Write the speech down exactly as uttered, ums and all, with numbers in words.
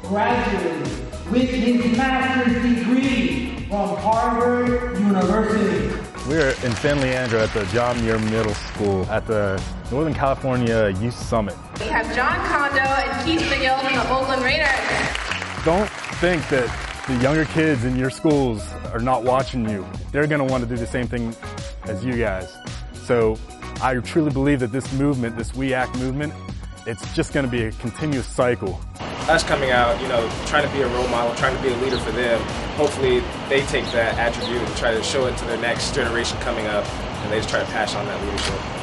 graduated with his master's degree from Harvard University. We're in San Leandro at the John Muir Middle School at the Northern California Youth Summit. We have John Kondo and Keith McGill from the Oakland Raiders. Don't think that the younger kids in your schools are not watching you. They're going to want to do the same thing as you guys. So I truly believe that this movement, this We Act movement, it's just going to be a continuous cycle. Us coming out, you know, trying to be a role model, trying to be a leader for them, hopefully they take that attribute and try to show it to their next generation coming up, and they just try to pass on that leadership.